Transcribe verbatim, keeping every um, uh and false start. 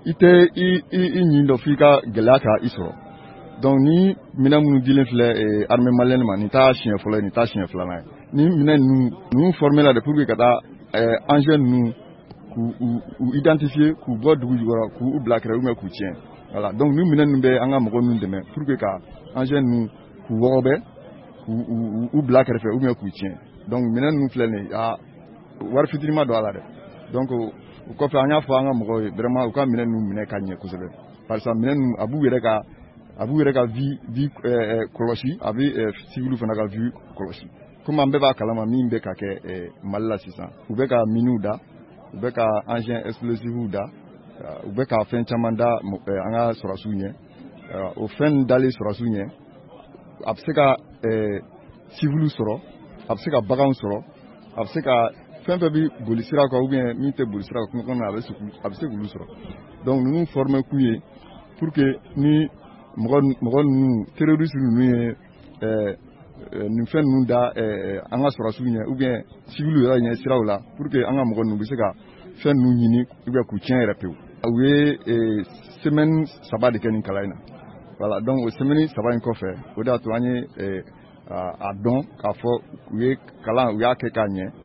i tɛ i ɲin dɔ f'i ka gɛlɛya ka i sɔrɔ donc ni minɛn minnu dilen filɛ armée malienne ma nin t'a siɲɛ fɔlɔ ye nin t'a siɲɛ filanan ye ni minɛn ninnu ninnu formé la de pour que ka taa engin ninnu k'u identifier k'u bɔ dugu jukɔrɔ k'u bila kɛrɛfɛ ou bien k'u tiɲɛ voilà donc ni minɛn ninnu bɛ an ka mɔgɔ ninnu dɛmɛ pour que ka engin ninnu k'u wɔgɔbɛ k'u bila kɛrɛfɛ ou bien k'u tiɲɛ donc minɛn ninnu filɛ nin ye a wari fitinin ma don a la dɛ donc o kɔfɛ an y'a fɔ an ka mɔgɔw ye vraiment u ka minɛn ninnu minɛ ka ɲɛ kosɛbɛ parce que minɛn ninnu a b'u yɛrɛ ka a b'u yɛrɛ ka vie vie kɔlɔsi a bɛ civil fana ka vie kɔlɔsi comme an bɛɛ b'a kalama min bɛ ka kɛ Mali la sisan u bɛ ka miniw da u bɛ ka engin explosifs da u bɛ ka fɛn caman da an ka sɔrɔdasiw ɲɛ o fɛn dalen sɔrɔdasiw ɲɛ a bɛ se ka civil sɔrɔ a bɛ se ka baganw sɔrɔ a bɛ se ka fɛn fɛn bɛ boli sira kan ou bien min tɛ boli sira kan kungo kɔnɔ a bɛ se a bɛ se k'olu sɔrɔ donc ninnu formé kun ye pour que ni mɔgɔ mɔgɔ ninnu terroriste ninnu ye nin fɛn ninnu da an ka sɔrɔdasiw ɲɛ ou bien civil yɛrɛ ɲɛ siraw la pour que an ka mɔgɔ ninnu bɛ se ka fɛn ninnu ɲini ou bien k'u tiɲɛ yɛrɛ pewu u ye semaine saba de kɛ nin kalan in na voilà donc o semaine saba in kɔfɛ o de y'a to an ye a dɔn k'a fɔ u ye kalan u y'a kɛ k'a ɲɛ